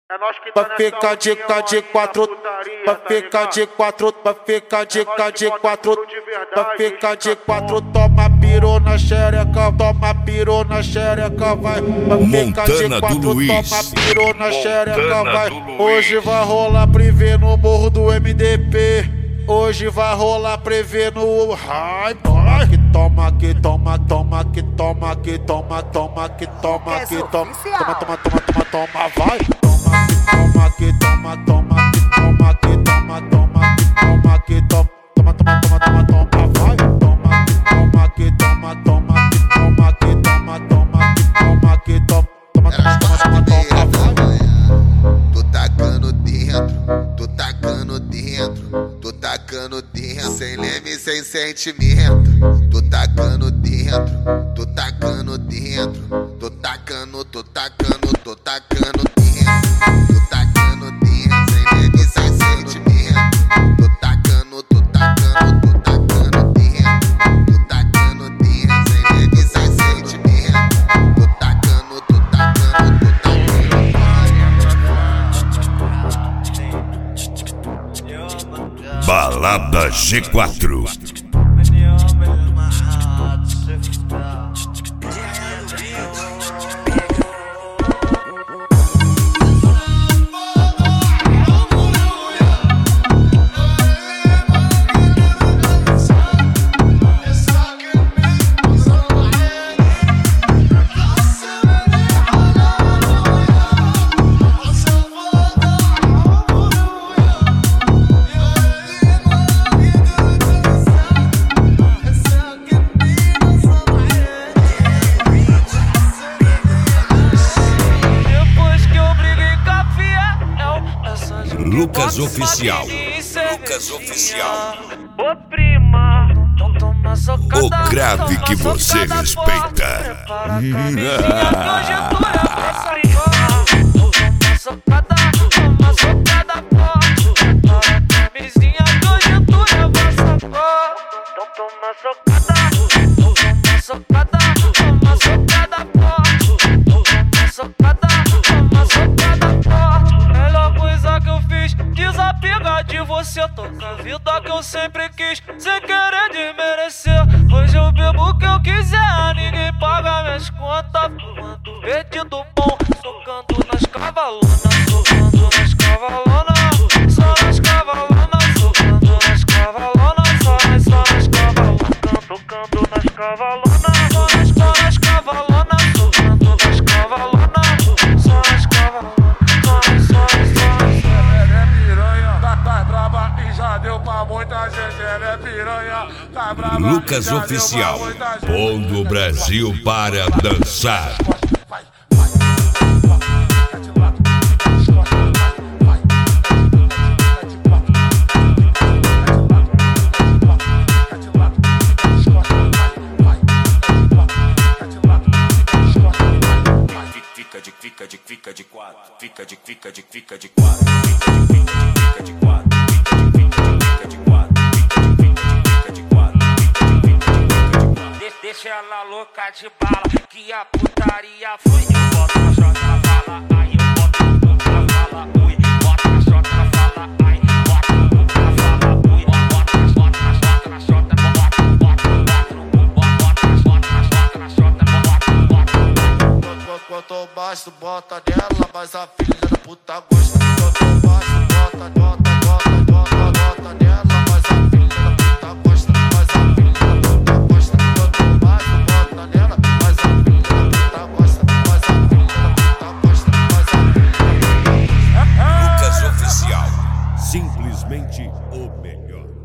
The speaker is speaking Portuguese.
Vai ficar de quatro, vai ficar de quatro, vai ficar de quatro, vai ficar de quatro, toma piru na xereca, toma piru na xereca, vai ficar de quatro, toma piru na xereca, vai. Hoje vai rolar prevê no morro do MDP, hoje vai rolar prevê no hype. Que toma, que toma, toma, que toma, que toma, toma, que toma, que toma, toma, toma, toma, toma, vai. Toma, que toma, toma, que toma, que toma, toma, que toma, que toma, toma, toma, toma, toma, toma, vai. Toma, que toma, toma, que toma, que toma, toma, que toma, que toma, toma, toma, toma, toma, vai. Tô tacando dentro, tô tacando dentro, tô tacando dentro, sem leme, sem sentimento. Tô tacando dentro, tô tacando dentro, tô tacando, tô tacando, tô tacando dentro. Tô tacando dentro, sem leme, sem sentimento. Tô tacando, tô tacando, tô tacando dentro. Tô tacando dentro, sem leme, sem sentimento. Tô tacando, tô tacando, tô tacando. Balada G4. Lucas Oficial. Lucas Oficial. O grave que você respeita. Desapegar de você, toca a vida que eu sempre quis, sem querer desmerecer. Hoje eu bebo o que eu quiser, ninguém paga minhas contas. Fumando perdido bom, socando nas cavalonas, socando nas cavalonas, só nas cavalonas, socando nas cavalonas, só nas cavalonas, tocando nas cavalonas, só nas cavalonas, socando nas cavalonas, só nas cavalonas. Lucas Oficial, pondo o Brasil para dançar. Fica de quatro, fica de quatro, fica de quatro. Deixa ela louca de bala, que a putaria foi. Eu boto na chota, ela fala, ai, eu boto no cu, ela fala, ui. Bota na chota, ela fala, ai, bota no cu, ela fala, ui. Bota na chota, na chota, bota no cu, bota na chota, bota. Quanto mais tu bota nela, mas a filha da puta gosta. Quanto mais tu bota nela, mas a filha da puta gosta. Mas a filha da puta gosta. Quanto mais tu bota nela, mas a filha da puta gosta. Mas a filha da puta gosta. Mas a filha da puta gosta. Lucas Oficial, simplesmente o melhor.